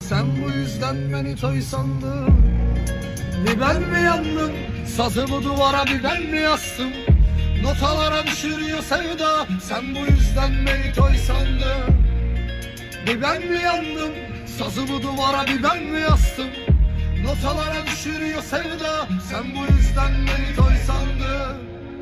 Sen bu yüzden beni toy sandın. Bir ben mi yandım? Sazımı duvara bir ben mi yazdım? Notalara düşürüyor sevda. Sen bu yüzden beni toy sandın. Bir ben mi yandım? Sazımı duvara bir ben mi yazdım? Notalara düşürüyor sevda. Sen bu yüzden beni toy sandın.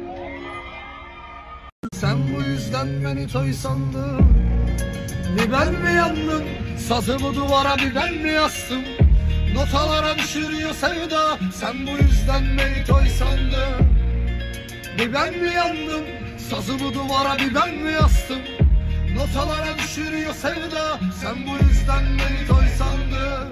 Sen bu yüzden beni toy sandın. Bir ben mi yandım? Sazımı duvara bir ben mi yazdım? Notalara düşürüyor sevda. Sen bu yüzden beni toy sandın. Bir ben mi yandım? Sazımı duvara bir ben mi yazdım? Notalara düşürüyor sevda. Sen bu yüzden beni toy sandın.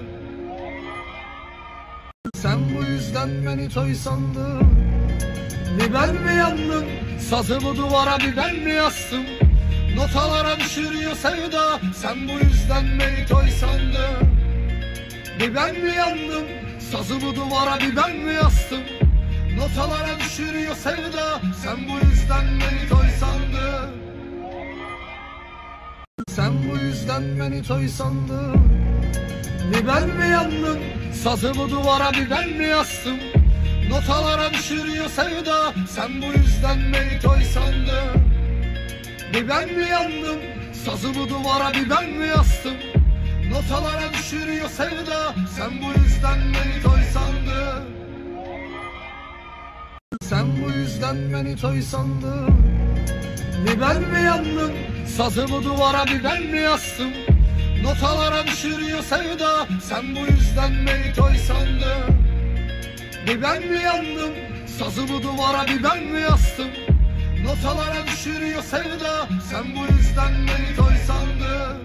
Sen bu yüzden beni toy sandın. Bir ben mi yandım? Sazımı duvara bir ben mi yazdım? Notalara düşürüyor sevda. Sen bu yüzden beni toy sandın. Bir ben mi yandım? Sazımı duvara bir ben mi yazdım? Notalara düşürüyor sevda. Sen bu yüzden beni toy sandın. Sen bu yüzden beni toy sandın. Bir ben mi yandım? Sazımı duvara bir ben mi yazdım? Notalara düşürüyor sevda. Sen bu yüzden beni toy sandın. Bir ben mi yandım? Sazımı duvara bir ben mi yazdım? Notalara düşürüyor sevda. Sen bu yüzden beni toy sandın. Sen bu yüzden beni toy sandın. Bir ben mi yandım? Sazımı duvara bir ben mi yazdım? Notalara düşürüyor sevda. Sen bu yüzden beni toy sandın. Bir ben mi yandım? Sazımı duvara bir ben mi yazdım? Notalara düşürüyor sevda. Sen bu yüzden beni toy sandın.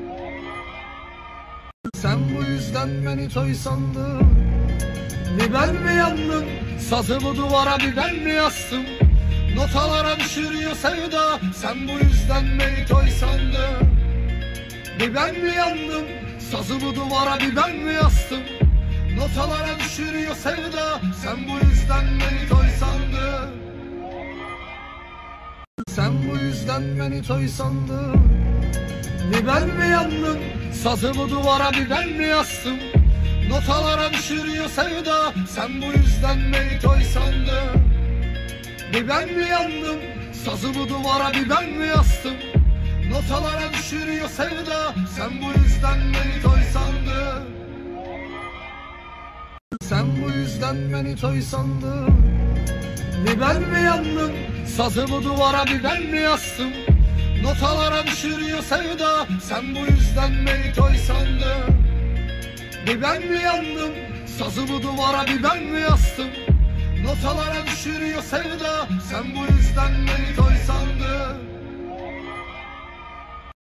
Sen bu yüzden beni toy sandın. Bir ben mi yandım? Sazımı duvara bir ben mi yazdım? Notalara düşürüyor sevda. Sen bu yüzden beni toy sandın. Bir ben mi yandım? Sazımı duvara bir ben mi yazdım? Notalara düşürüyor sevda. Sen bu yüzden beni toy sandın. Sen bu yüzden beni toy sandın. Bir ben mi yandım? Sazımı duvara bir ben mi yazdım? Notalara düşürüyor sevda. Sen bu yüzden beni toy sandın. Bir ben mi yandım? Sazımı duvara bir ben mi yazdım? Notalara düşürüyor sevda. Sen bu yüzden beni toy sandın. Sen bu yüzden beni toy sandın. Bir ben mi yandım? Sazımı duvara bir ben mi yazdım? Notalara düşürüyor sevda. Sen bu yüzden beni toy sandın. Bir ben mi yandım? Sazımı duvara bir ben mi yazdım? Notalara düşürüyor sevda. Sen bu yüzden beni toy sandın.